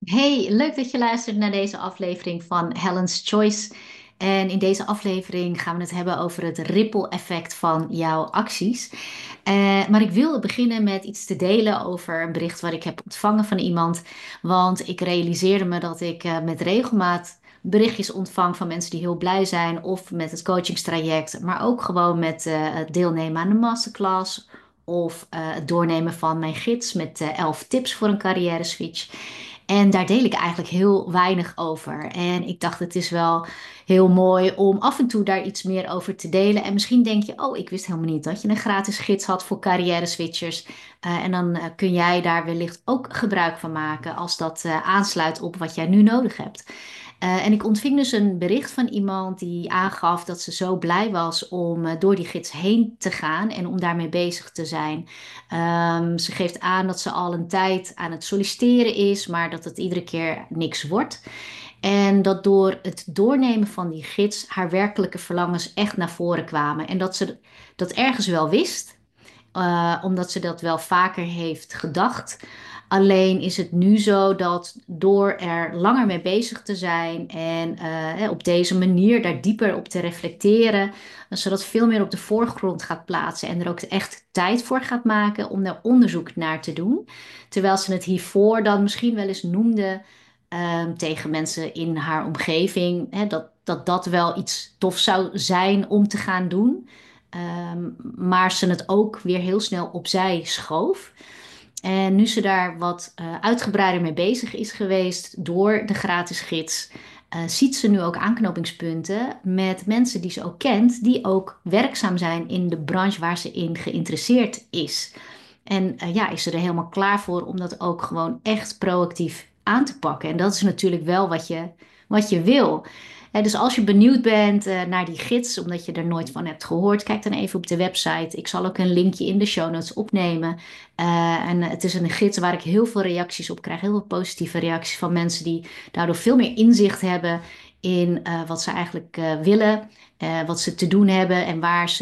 Hey, leuk dat je luistert naar deze aflevering van Helen's Choice. En in deze aflevering gaan we het hebben over het ripple effect van jouw acties. Maar ik wilde beginnen met iets te delen over een bericht wat ik heb ontvangen van iemand. Want ik realiseerde me dat ik met regelmaat berichtjes ontvang van mensen die heel blij zijn. Of met het coachingstraject, maar ook gewoon met het deelnemen aan de masterclass. Of het doornemen van mijn gids met 11 tips voor een carrière switch. En daar deel ik eigenlijk heel weinig over. En ik dacht, het is wel heel mooi om af en toe daar iets meer over te delen. En misschien denk je, oh, ik wist helemaal niet dat je een gratis gids had voor carrière switchers. En dan kun jij daar wellicht ook gebruik van maken als dat aansluit op wat jij nu nodig hebt. En ik ontving dus een bericht van iemand die aangaf dat ze zo blij was om door die gids heen te gaan en om daarmee bezig te zijn. Ze geeft aan dat ze al een tijd aan het solliciteren is, maar dat het iedere keer niks wordt. En dat door het doornemen van die gids haar werkelijke verlangens echt naar voren kwamen. En dat ze dat ergens wel wist, omdat ze dat wel vaker heeft gedacht. Alleen is het nu zo dat door er langer mee bezig te zijn en op deze manier daar dieper op te reflecteren, ze dat veel meer op de voorgrond gaat plaatsen en er ook echt tijd voor gaat maken om daar onderzoek naar te doen. Terwijl ze het hiervoor dan misschien wel eens noemde tegen mensen in haar omgeving, dat wel iets tof zou zijn om te gaan doen. Maar ze het ook weer heel snel opzij schoof. En nu ze daar wat uitgebreider mee bezig is geweest door de gratis gids, ziet ze nu ook aanknopingspunten met mensen die ze ook kent, die ook werkzaam zijn in de branche waar ze in geïnteresseerd is. En ja, is ze er helemaal klaar voor om dat ook gewoon echt proactief aan te pakken. En dat is natuurlijk wel wat je wil. Dus als je benieuwd bent naar die gids, omdat je er nooit van hebt gehoord, kijk dan even op de website. Ik zal ook een linkje in de show notes opnemen. En het is een gids waar ik heel veel reacties op krijg, heel veel positieve reacties van mensen die daardoor veel meer inzicht hebben in wat ze eigenlijk willen, wat ze te doen hebben en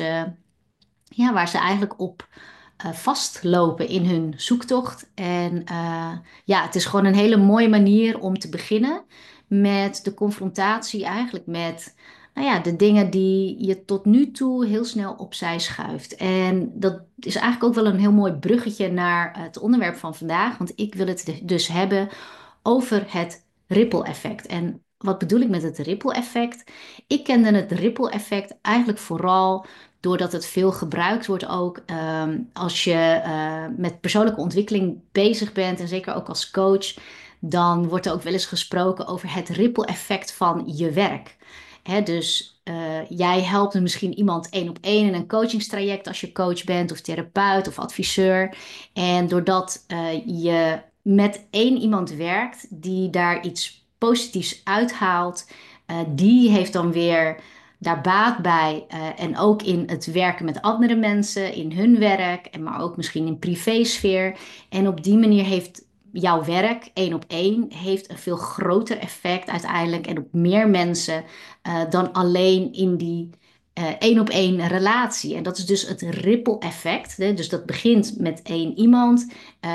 waar ze eigenlijk op vastlopen in hun zoektocht. En ja, het is gewoon een hele mooie manier om te beginnen met de confrontatie eigenlijk met, nou ja, de dingen die je tot nu toe heel snel opzij schuift. En dat is eigenlijk ook wel een heel mooi bruggetje naar het onderwerp van vandaag, want ik wil het dus hebben over het ripple effect. En wat bedoel ik met het ripple effect? Ik kende het ripple effect eigenlijk vooral doordat het veel gebruikt wordt ook als je met persoonlijke ontwikkeling bezig bent en zeker ook als coach, dan wordt er ook wel eens gesproken over het ripple effect van je werk. Hè, dus jij helpt misschien iemand één op één in een coachingstraject als je coach bent of therapeut of adviseur. En doordat je met één iemand werkt die daar iets positiefs uithaalt, die heeft dan weer daar baat bij. En ook in het werken met andere mensen, in hun werk, en maar ook misschien in privésfeer. En op die manier heeft jouw werk, één op één, heeft een veel groter effect uiteindelijk en op meer mensen dan alleen in die één op één relatie. En dat is dus het ripple effect. Hè? Dus dat begint met één iemand,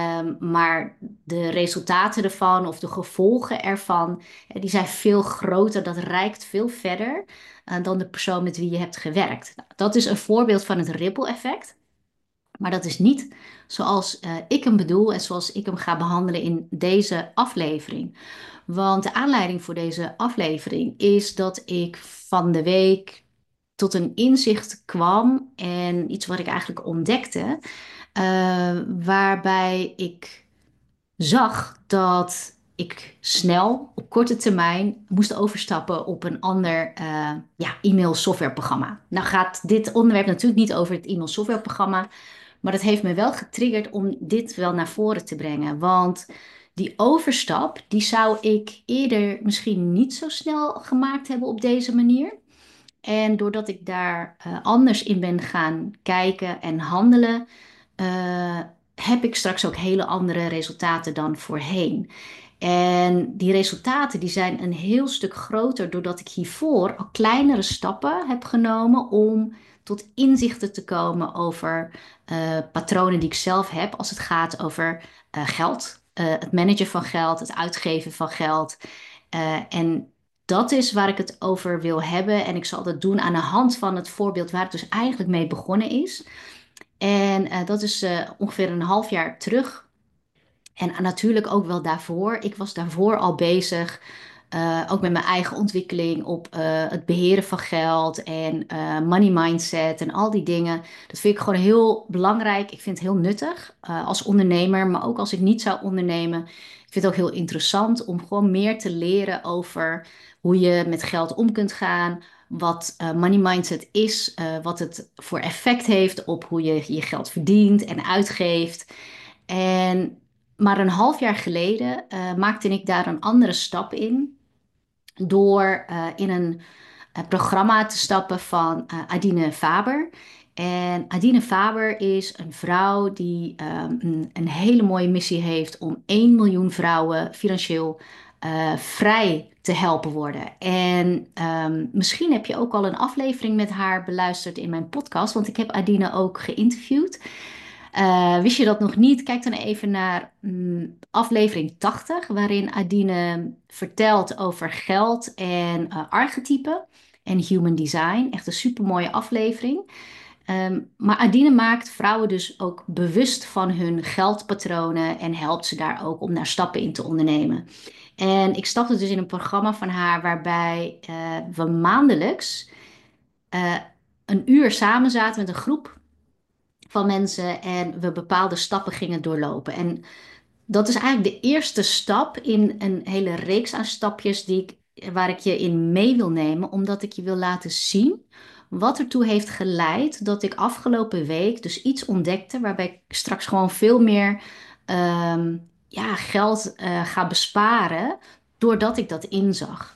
maar de resultaten ervan of de gevolgen ervan, die zijn veel groter. Dat reikt veel verder dan de persoon met wie je hebt gewerkt. Nou, dat is een voorbeeld van het ripple effect. Maar dat is niet zoals ik hem bedoel en zoals ik hem ga behandelen in deze aflevering. Want de aanleiding voor deze aflevering is dat ik van de week tot een inzicht kwam en iets wat ik eigenlijk ontdekte, waarbij ik zag dat ik snel op korte termijn moest overstappen op een ander ja, e-mail softwareprogramma. Nou gaat dit onderwerp natuurlijk niet over het e-mail softwareprogramma, maar dat heeft me wel getriggerd om dit wel naar voren te brengen. Want die overstap, die zou ik eerder misschien niet zo snel gemaakt hebben op deze manier. En doordat ik daar anders in ben gaan kijken en handelen, heb ik straks ook hele andere resultaten dan voorheen. En die resultaten die zijn een heel stuk groter doordat ik hiervoor al kleinere stappen heb genomen om tot inzichten te komen over patronen die ik zelf heb als het gaat over geld. het managen van geld, het uitgeven van geld. En dat is waar ik het over wil hebben. En ik zal dat doen aan de hand van het voorbeeld waar het dus eigenlijk mee begonnen is. En dat is ongeveer een half jaar terug. En natuurlijk ook wel daarvoor. Ik was daarvoor al bezig, ook met mijn eigen ontwikkeling op het beheren van geld en money mindset en al die dingen. Dat vind ik gewoon heel belangrijk. Ik vind het heel nuttig als ondernemer, maar ook als ik niet zou ondernemen. Ik vind het ook heel interessant om gewoon meer te leren over hoe je met geld om kunt gaan. Wat money mindset is, wat het voor effect heeft op hoe je je geld verdient en uitgeeft. En maar een half jaar geleden maakte ik daar een andere stap in. Door in een programma te stappen van Adine Faber. En Adine Faber is een vrouw die een hele mooie missie heeft om 1 miljoen vrouwen financieel vrij te helpen worden. En misschien heb je ook al een aflevering met haar beluisterd in mijn podcast, want ik heb Adine ook geïnterviewd. Wist je dat nog niet? Kijk dan even naar aflevering 80, waarin Adine vertelt over geld en archetypen en human design. Echt een supermooie aflevering. Maar Adine maakt vrouwen dus ook bewust van hun geldpatronen en helpt ze daar ook om daar stappen in te ondernemen. En ik stapte dus in een programma van haar waarbij we maandelijks eh, een uur samen zaten met een groep van mensen en we bepaalde stappen gingen doorlopen. En dat is eigenlijk de eerste stap in een hele reeks aan stapjes waar ik je in mee wil nemen, omdat ik je wil laten zien wat ertoe heeft geleid dat ik afgelopen week dus iets ontdekte waarbij ik straks gewoon veel meer ehm, ja, geld ga besparen doordat ik dat inzag.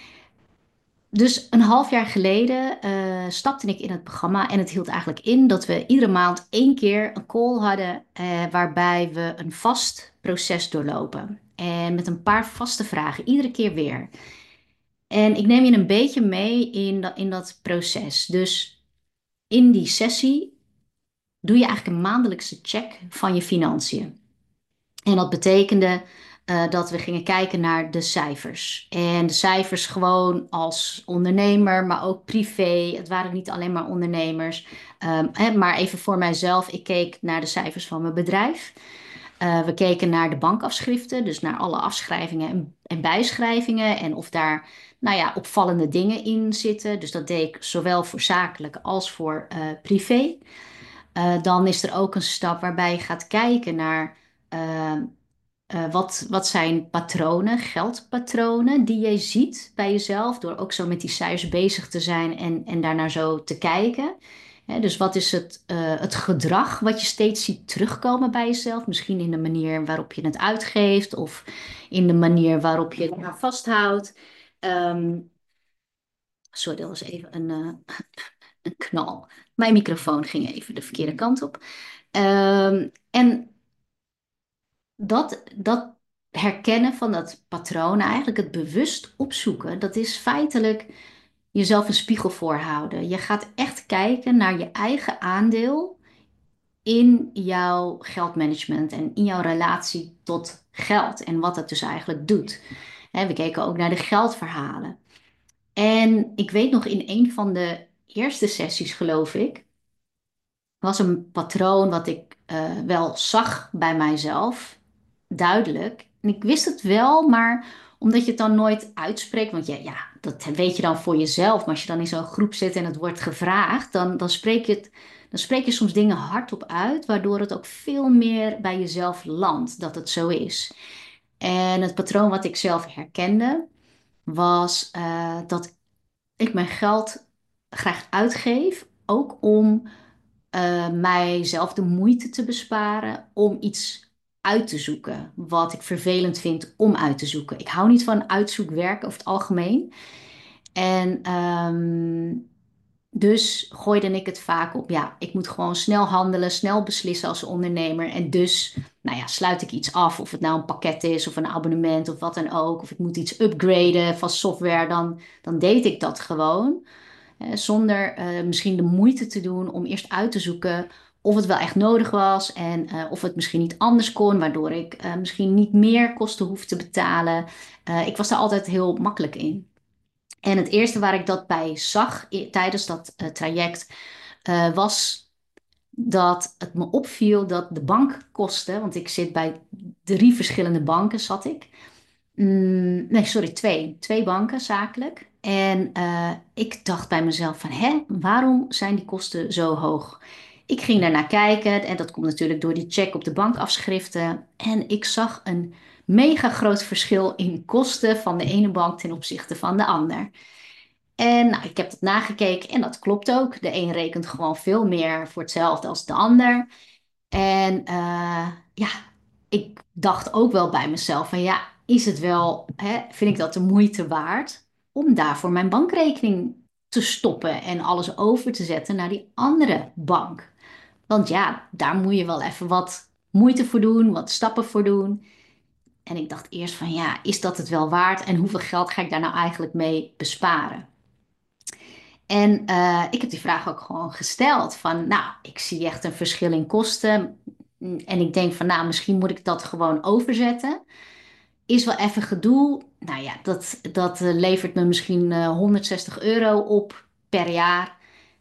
Dus een half jaar geleden stapte ik in het programma en het hield eigenlijk in dat we iedere maand 1 keer een call hadden waarbij we een vast proces doorlopen. En met een paar vaste vragen, iedere keer weer. En ik neem je een beetje mee in dat proces. Dus in die sessie doe je eigenlijk een maandelijkse check van je financiën. En dat betekende dat we gingen kijken naar de cijfers. En de cijfers gewoon als ondernemer, maar ook privé. Het waren niet alleen maar ondernemers. Maar even voor mijzelf, ik keek naar de cijfers van mijn bedrijf. We keken naar de bankafschriften, dus naar alle afschrijvingen en bijschrijvingen. En of daar, nou ja, opvallende dingen in zitten. Dus dat deed ik zowel voor zakelijk als voor privé. Dan is er ook een stap waarbij je gaat kijken naar eh, wat zijn patronen, geldpatronen die je ziet bij jezelf, door ook zo met die cijfers bezig te zijn en daarnaar zo te kijken. Hè, dus wat is het gedrag wat je steeds ziet terugkomen bij jezelf? Misschien in de manier waarop je het uitgeeft of in de manier waarop je het maar vasthoudt. Ehm, sorry, dat was even een knal. Mijn microfoon ging even de verkeerde kant op. En dat herkennen van dat patroon, eigenlijk het bewust opzoeken, dat is feitelijk jezelf een spiegel voorhouden. Je gaat echt kijken naar je eigen aandeel in jouw geldmanagement en in jouw relatie tot geld en wat het dus eigenlijk doet. We keken ook naar de geldverhalen. En ik weet nog in een van de eerste sessies, geloof ik, was een patroon wat ik wel zag bij mijzelf, duidelijk. En ik wist het wel, maar omdat je het dan nooit uitspreekt, want ja, dat weet je dan voor jezelf. Maar als je dan in zo'n groep zit en het wordt gevraagd, dan spreek je soms dingen hardop uit, waardoor het ook veel meer bij jezelf landt dat het zo is. En het patroon wat ik zelf herkende, was dat ik mijn geld graag uitgeef, ook om mijzelf de moeite te besparen om iets uit te zoeken wat ik vervelend vind om uit te zoeken. Ik hou niet van uitzoekwerk over het algemeen. En dus gooide ik het vaak op, ja, ik moet gewoon snel handelen, snel beslissen als ondernemer. En dus, nou ja, sluit ik iets af, of het nou een pakket is of een abonnement of wat dan ook. Of ik moet iets upgraden van software, dan deed ik dat gewoon. Zonder misschien de moeite te doen om eerst uit te zoeken of het wel echt nodig was en of het misschien niet anders kon, waardoor ik misschien niet meer kosten hoef te betalen. Ik was daar altijd heel makkelijk in. En het eerste waar ik dat bij zag tijdens dat traject was dat het me opviel dat de bankkosten, want ik zit bij 3 verschillende banken, zat ik. Nee, sorry, twee. Twee banken zakelijk. En ik dacht bij mezelf van, hè, waarom zijn die kosten zo hoog? Ik ging daarnaar kijken en dat komt natuurlijk door die check op de bankafschriften. En ik zag een mega groot verschil in kosten van de ene bank ten opzichte van de ander. En nou, ik heb dat nagekeken en dat klopt ook. De een rekent gewoon veel meer voor hetzelfde als de ander. En ja, ik dacht ook wel bij mezelf van ja, is het wel, hè, vind ik dat de moeite waard om daarvoor mijn bankrekening te stoppen en alles over te zetten naar die andere bank? Want ja, daar moet je wel even wat moeite voor doen, wat stappen voor doen. En ik dacht eerst van ja, is dat het wel waard en hoeveel geld ga ik daar nou eigenlijk mee besparen? En ik heb die vraag ook gewoon gesteld van, nou, ik zie echt een verschil in kosten. En ik denk van, nou, misschien moet ik dat gewoon overzetten. Is wel even gedoe. Nou ja, dat levert me misschien 160 euro op per jaar.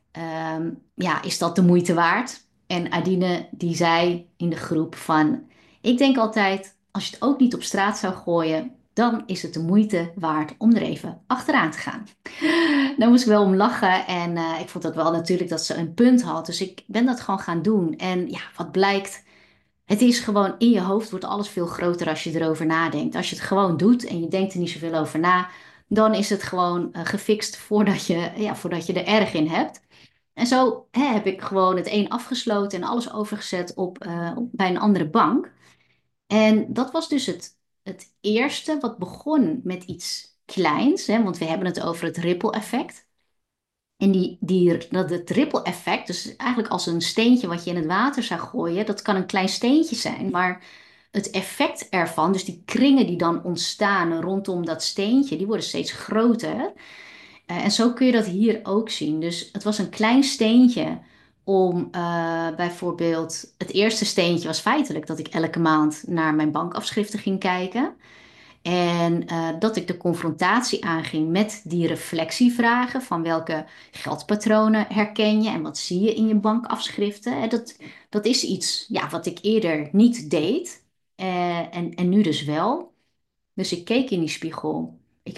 Ja, is dat de moeite waard? En Adine die zei in de groep van, ik denk altijd, als je het ook niet op straat zou gooien, dan is het de moeite waard om er even achteraan te gaan. Daar moest ik wel om lachen en ik vond dat wel natuurlijk dat ze een punt had. Dus ik ben dat gewoon gaan doen. En ja, wat blijkt, het is gewoon in je hoofd wordt alles veel groter als je erover nadenkt. Als je het gewoon doet en je denkt er niet zoveel over na, dan is het gewoon gefixt voordat je er erg in hebt. En zo heb ik gewoon het een afgesloten en alles overgezet bij een andere bank. En dat was dus het eerste wat begon met iets kleins, hè, want we hebben het over het ripple effect. En dat het ripple effect, dus eigenlijk als een steentje wat je in het water zou gooien, dat kan een klein steentje zijn, maar het effect ervan, dus die kringen die dan ontstaan rondom dat steentje, die worden steeds groter. En zo kun je dat hier ook zien. Dus het was een klein steentje om bijvoorbeeld, het eerste steentje was feitelijk dat ik elke maand naar mijn bankafschriften ging kijken. En dat ik de confrontatie aanging met die reflectievragen van welke geldpatronen herken je en wat zie je in je bankafschriften. Dat is iets ja, wat ik eerder niet deed en nu dus wel. Dus ik keek in die spiegel.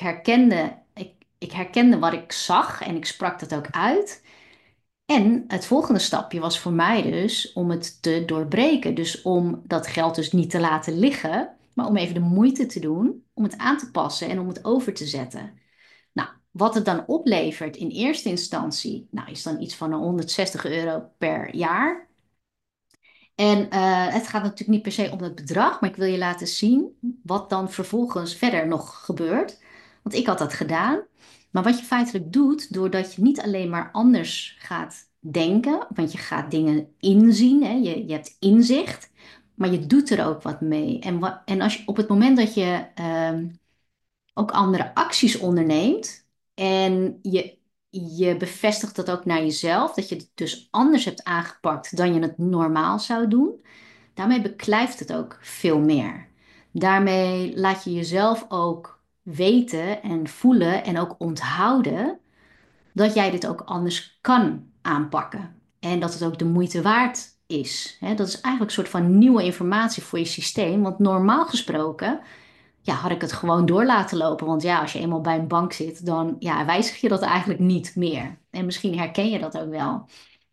Ik herkende wat ik zag en ik sprak dat ook uit. En het volgende stapje was voor mij dus om het te doorbreken. Dus om dat geld dus niet te laten liggen, maar om even de moeite te doen om het aan te passen en om het over te zetten. Nou, wat het dan oplevert in eerste instantie, nou, is dan iets van 160 euro per jaar. En het gaat natuurlijk niet per se om het bedrag, maar ik wil je laten zien wat dan vervolgens verder nog gebeurt. Want ik had dat gedaan. Maar wat je feitelijk doet, doordat je niet alleen maar anders gaat denken, want je gaat dingen inzien, hè, je hebt inzicht, maar je doet er ook wat mee. En als je, op het moment dat je ook andere acties onderneemt en je bevestigt dat ook naar jezelf, dat je het dus anders hebt aangepakt dan je het normaal zou doen. Daarmee beklijft het ook veel meer. Daarmee laat je jezelf ook weten en voelen en ook onthouden dat jij dit ook anders kan aanpakken. En dat het ook de moeite waard is. Dat is eigenlijk een soort van nieuwe informatie voor je systeem. Want normaal gesproken ja, had ik het gewoon door laten lopen. Want ja, als je eenmaal bij een bank zit, dan ja, wijzig je dat eigenlijk niet meer. En misschien herken je dat ook wel.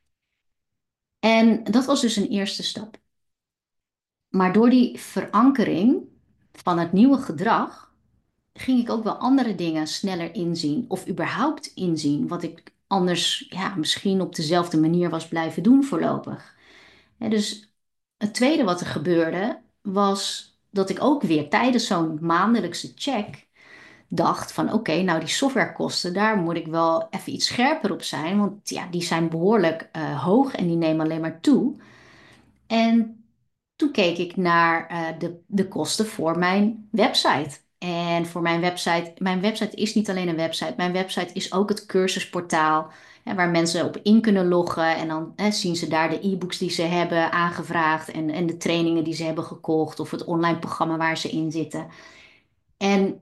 En dat was dus een eerste stap. Maar door die verankering van het nieuwe gedrag ging ik ook wel andere dingen sneller inzien of überhaupt inzien wat ik anders ja, misschien op dezelfde manier was blijven doen voorlopig. Dus het tweede wat er gebeurde was dat ik ook weer tijdens zo'n maandelijkse check dacht van oké, nou die softwarekosten, daar moet ik wel even iets scherper op zijn, want ja, die zijn behoorlijk hoog en die nemen alleen maar toe. En toen keek ik naar de kosten voor mijn website. En voor mijn website is niet alleen een website. Mijn website is ook het cursusportaal. waar mensen op in kunnen loggen. En dan zien ze daar de e-books die ze hebben aangevraagd en de trainingen die ze hebben gekocht of het online programma waar ze in zitten. En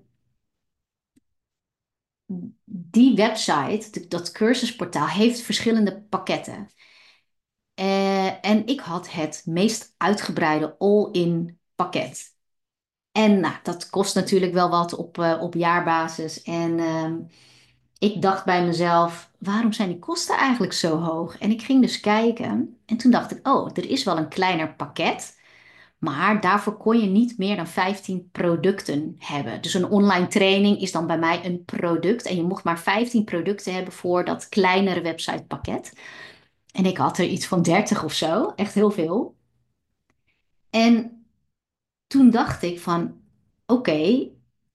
die website, dat cursusportaal, heeft verschillende pakketten. En ik had het meest uitgebreide all-in pakket. En nou, dat kost natuurlijk wel wat op jaarbasis. En ik dacht bij mezelf, waarom zijn die kosten eigenlijk zo hoog? En ik ging dus kijken en toen dacht ik, oh, er is wel een kleiner pakket. Maar daarvoor kon je niet meer dan 15 producten hebben. Dus een online training is dan bij mij een product. En je mocht maar 15 producten hebben voor dat kleinere websitepakket. En ik had er iets van 30 of zo, echt heel veel. En toen dacht ik van, oké,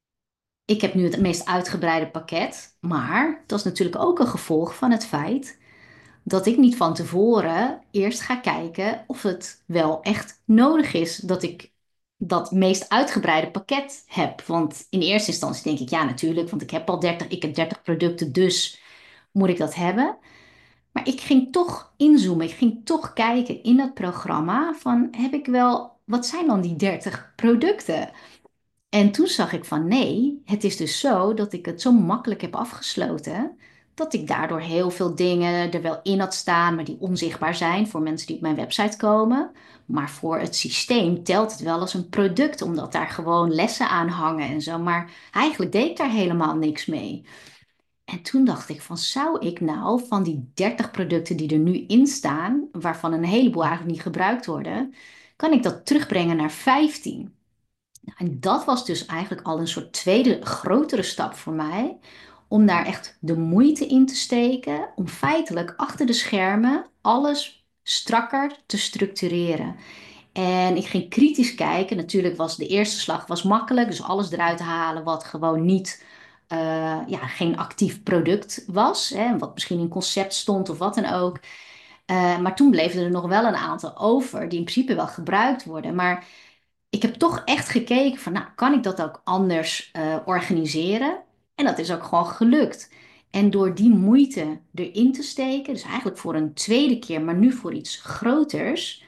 ik heb nu het meest uitgebreide pakket. Maar dat is natuurlijk ook een gevolg van het feit dat ik niet van tevoren eerst ga kijken of het wel echt nodig is dat ik dat meest uitgebreide pakket heb. Want in eerste instantie denk ik, ja natuurlijk, want ik heb 30 producten, dus moet ik dat hebben. Maar ik ging toch inzoomen, ik ging toch kijken in het programma van heb ik wel, wat zijn dan die 30 producten? En toen zag ik van nee, het is dus zo dat ik het zo makkelijk heb afgesloten, dat ik daardoor heel veel dingen er wel in had staan, maar die onzichtbaar zijn voor mensen die op mijn website komen. Maar voor het systeem telt het wel als een product, omdat daar gewoon lessen aan hangen en zo. Maar eigenlijk deed ik daar helemaal niks mee. En toen dacht ik van, zou ik nou van die 30 producten die er nu in staan, waarvan een heleboel eigenlijk niet gebruikt worden, kan ik dat terugbrengen naar 15? En dat was dus eigenlijk al een soort tweede grotere stap voor mij. Om daar echt de moeite in te steken. Om feitelijk achter de schermen alles strakker te structureren. En ik ging kritisch kijken. Natuurlijk was de eerste slag was makkelijk. Dus alles eruit halen wat gewoon niet, ja, geen actief product was. Hè, wat misschien in concept stond of wat dan ook. Maar toen bleven er nog wel een aantal over die in principe wel gebruikt worden. Maar ik heb toch echt gekeken van, nou, kan ik dat ook anders organiseren? En dat is ook gewoon gelukt. En door die moeite erin te steken, dus eigenlijk voor een tweede keer, maar nu voor iets groters,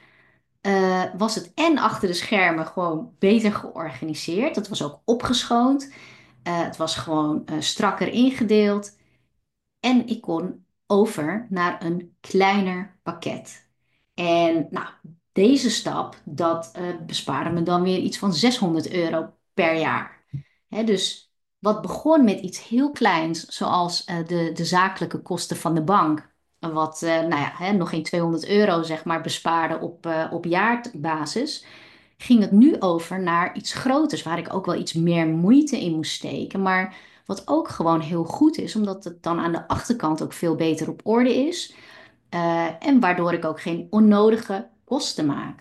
was het en achter de schermen gewoon beter georganiseerd. Het was ook opgeschoond. Het was gewoon strakker ingedeeld. En ik kon over naar een kleiner pakket. En nou, deze stap, dat bespaarde me dan weer iets van 600 euro per jaar. Hè, dus wat begon met iets heel kleins, zoals de zakelijke kosten van de bank. Wat nou ja, nog geen 200 euro zeg maar, bespaarde op jaarbasis. Ging het nu over naar iets groters, waar ik ook wel iets meer moeite in moest steken. Maar wat ook gewoon heel goed is, omdat het dan aan de achterkant ook veel beter op orde is. En waardoor ik ook geen onnodige kosten maak.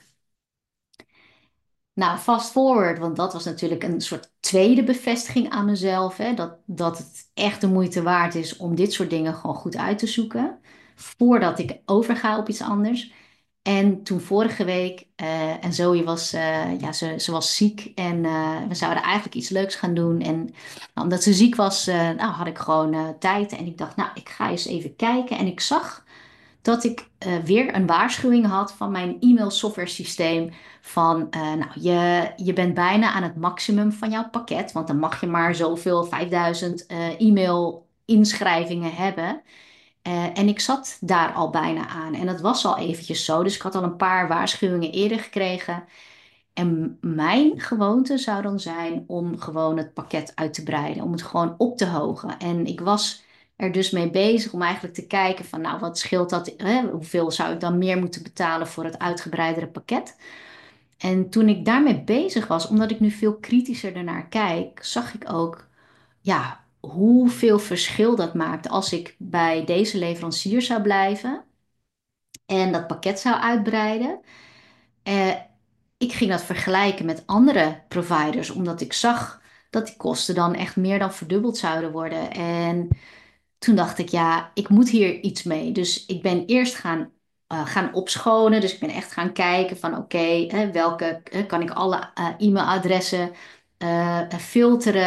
Nou, fast forward, want dat was natuurlijk een soort tweede bevestiging aan mezelf. Hè, dat het echt de moeite waard is om dit soort dingen gewoon goed uit te zoeken. Voordat ik overga op iets anders. En toen vorige week, en Zoe was, ja, ze was ziek en we zouden eigenlijk iets leuks gaan doen. En nou, omdat ze ziek was, nou, had ik gewoon tijd. En ik dacht, nou, ik ga eens even kijken. En ik zag dat ik weer een waarschuwing had van mijn e-mail software systeem van, nou, je bent bijna aan het maximum van jouw pakket, want dan mag je maar zoveel, 5000 e-mail inschrijvingen hebben. En ik zat daar al bijna aan en dat was al eventjes zo, dus ik had al een paar waarschuwingen eerder gekregen. En mijn gewoonte zou dan zijn om gewoon het pakket uit te breiden, om het gewoon op te hogen. En ik was er dus mee bezig om eigenlijk te kijken van, nou, wat scheelt dat? Hè? Hoeveel zou ik dan meer moeten betalen voor het uitgebreidere pakket? En toen ik daarmee bezig was, omdat ik nu veel kritischer ernaar kijk, zag ik ook, ja, hoeveel verschil dat maakt als ik bij deze leverancier zou blijven en dat pakket zou uitbreiden. Eh, ik ging dat vergelijken met andere providers, omdat ik zag dat die kosten dan echt meer dan verdubbeld zouden worden. En toen dacht ik, ja, ik moet hier iets mee. Dus ik ben eerst gaan opschonen. Dus ik ben echt gaan kijken van oké, welke kan ik alle e-mailadressen filteren.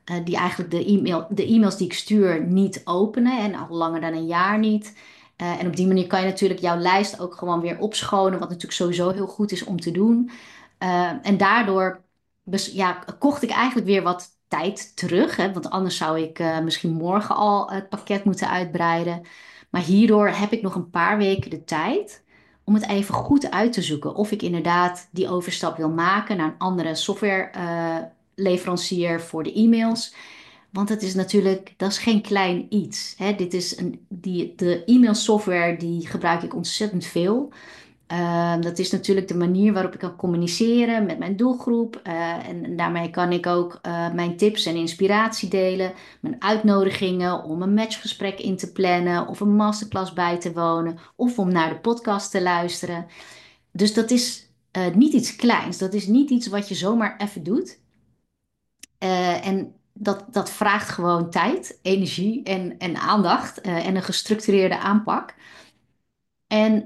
die eigenlijk de e-mails die ik stuur niet openen en al langer dan een jaar niet. En op die manier kan je natuurlijk jouw lijst ook gewoon weer opschonen, wat natuurlijk sowieso heel goed is om te doen. En daardoor ja, kocht ik eigenlijk weer wat tijd terug, hè, want anders zou ik misschien morgen al het pakket moeten uitbreiden. Maar hierdoor heb ik nog een paar weken de tijd om het even goed uit te zoeken of ik inderdaad die overstap wil maken naar een andere software leverancier voor de e-mails. Want het is natuurlijk, dat is geen klein iets. Hè. De e-mail software die gebruik ik ontzettend veel. Dat is natuurlijk de manier waarop ik kan communiceren met mijn doelgroep. En daarmee kan ik ook mijn tips en inspiratie delen. Mijn uitnodigingen om een matchgesprek in te plannen. Of een masterclass bij te wonen. Of om naar de podcast te luisteren. Dus dat is niet iets kleins. Dat is niet iets wat je zomaar even doet. En dat vraagt gewoon tijd, energie en aandacht. En een gestructureerde aanpak. En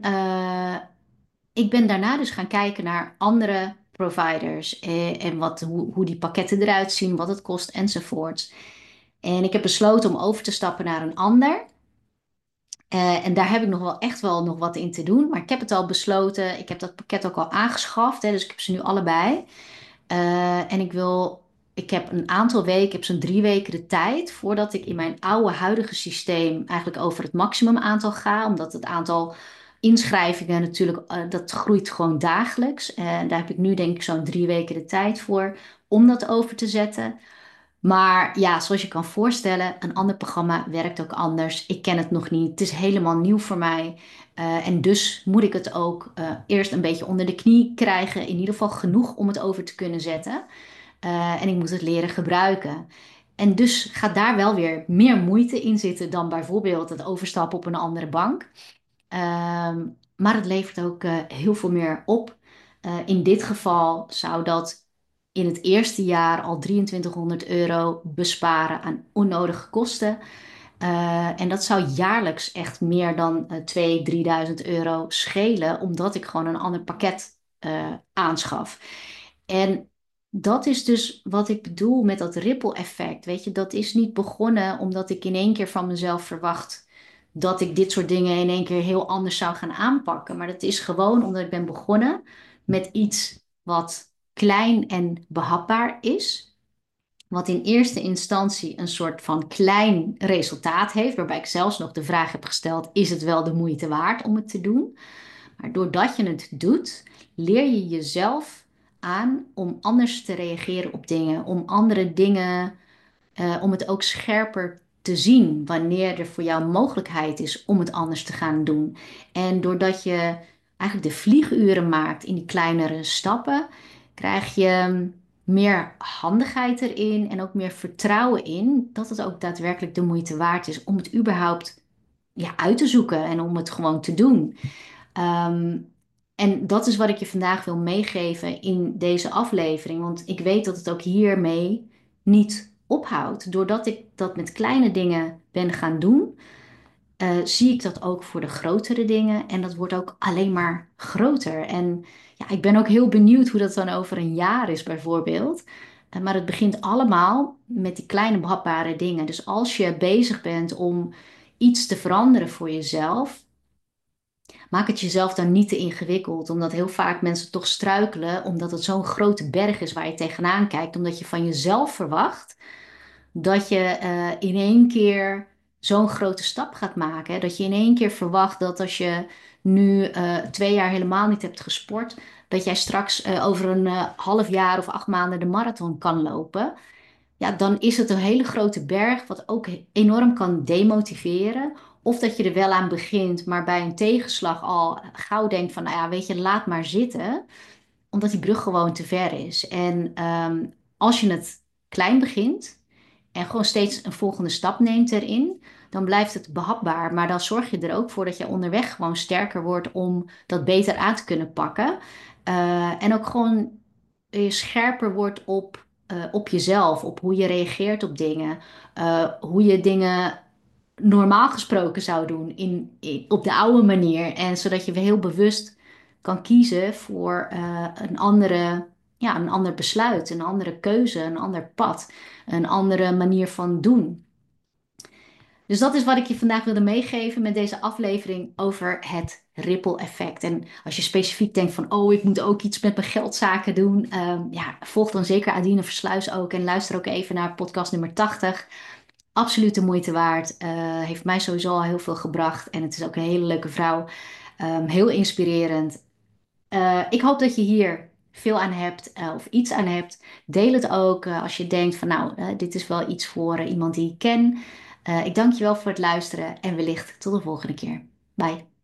ik ben daarna dus gaan kijken naar andere providers en hoe die pakketten eruit zien, wat het kost enzovoorts. En ik heb besloten om over te stappen naar een ander. En daar heb ik nog wel echt wel nog wat in te doen. Maar ik heb het al besloten. Ik heb dat pakket ook al aangeschaft. Hè, dus ik heb ze nu allebei. En ik heb een aantal weken, ik heb zo'n 3 weken de tijd voordat ik in mijn huidige systeem eigenlijk over het maximum aantal ga. Omdat het aantal inschrijvingen natuurlijk, dat groeit gewoon dagelijks. En daar heb ik nu denk ik zo'n 3 weken de tijd voor om dat over te zetten. Maar ja, zoals je kan voorstellen, een ander programma werkt ook anders. Ik ken het nog niet. Het is helemaal nieuw voor mij. En dus moet ik het ook eerst een beetje onder de knie krijgen. In ieder geval genoeg om het over te kunnen zetten. En ik moet het leren gebruiken. En dus gaat daar wel weer meer moeite in zitten dan bijvoorbeeld het overstappen op een andere bank. Maar het levert ook heel veel meer op. In dit geval zou dat in het eerste jaar al 2300 € besparen aan onnodige kosten. En dat zou jaarlijks echt meer dan 2.000, 3.000 € schelen, omdat ik gewoon een ander pakket aanschaf. En dat is dus wat ik bedoel met dat ripple effect. Weet je, dat is niet begonnen omdat ik in één keer van mezelf verwacht dat ik dit soort dingen in één keer heel anders zou gaan aanpakken. Maar dat is gewoon omdat ik ben begonnen met iets wat klein en behapbaar is. Wat in eerste instantie een soort van klein resultaat heeft, waarbij ik zelfs nog de vraag heb gesteld: is het wel de moeite waard om het te doen? Maar doordat je het doet, leer je jezelf aan om anders te reageren op dingen, om andere dingen, om het ook scherper te zien wanneer er voor jou mogelijkheid is om het anders te gaan doen. En doordat je eigenlijk de vlieguren maakt in die kleinere stappen, krijg je meer handigheid erin en ook meer vertrouwen in dat het ook daadwerkelijk de moeite waard is om het überhaupt uit te zoeken en om het gewoon te doen. Ehm, en dat is wat ik je vandaag wil meegeven in deze aflevering. Want ik weet dat het ook hiermee niet ophoudt. Doordat ik dat met kleine dingen ben gaan doen, zie ik dat ook voor de grotere dingen. En dat wordt ook alleen maar groter. En ja, ik ben ook heel benieuwd hoe dat dan over een jaar is, bijvoorbeeld. Maar het begint allemaal met die kleine behapbare dingen. Dus als je bezig bent om iets te veranderen voor jezelf, maak het jezelf dan niet te ingewikkeld, omdat heel vaak mensen toch struikelen, omdat het zo'n grote berg is waar je tegenaan kijkt, omdat je van jezelf verwacht dat je in één keer zo'n grote stap gaat maken. Hè? Dat je in één keer verwacht dat als je nu 2 jaar helemaal niet hebt gesport, dat jij straks over een half jaar of 8 maanden de marathon kan lopen. Ja, dan is het een hele grote berg, wat ook enorm kan demotiveren. Of dat je er wel aan begint, maar bij een tegenslag al gauw denkt van, nou ja, weet je, laat maar zitten, omdat die brug gewoon te ver is. En als je het klein begint en gewoon steeds een volgende stap neemt erin, dan blijft het behapbaar. Maar dan zorg je er ook voor dat je onderweg gewoon sterker wordt om dat beter aan te kunnen pakken. En ook gewoon scherper wordt op jezelf, op hoe je reageert op dingen, hoe je dingen normaal gesproken zou doen op de oude manier. En zodat je heel bewust kan kiezen voor een andere. ja, een ander besluit, een andere keuze, een ander pad, een andere manier van doen. Dus dat is wat ik je vandaag wilde meegeven met deze aflevering over het ripple effect. En als je specifiek denkt van, oh, ik moet ook iets met mijn geldzaken doen, ja, volg dan zeker Adine Versluis ook en luister ook even naar podcast nummer 80. Absoluut de moeite waard. Heeft mij sowieso al heel veel gebracht en het is ook een hele leuke vrouw. Heel inspirerend. Ik hoop dat je hier veel aan hebt of iets aan hebt. Deel het ook als je denkt van nou, dit is wel iets voor iemand die ik ken. Ik dank je wel voor het luisteren en wellicht tot de volgende keer. Bye.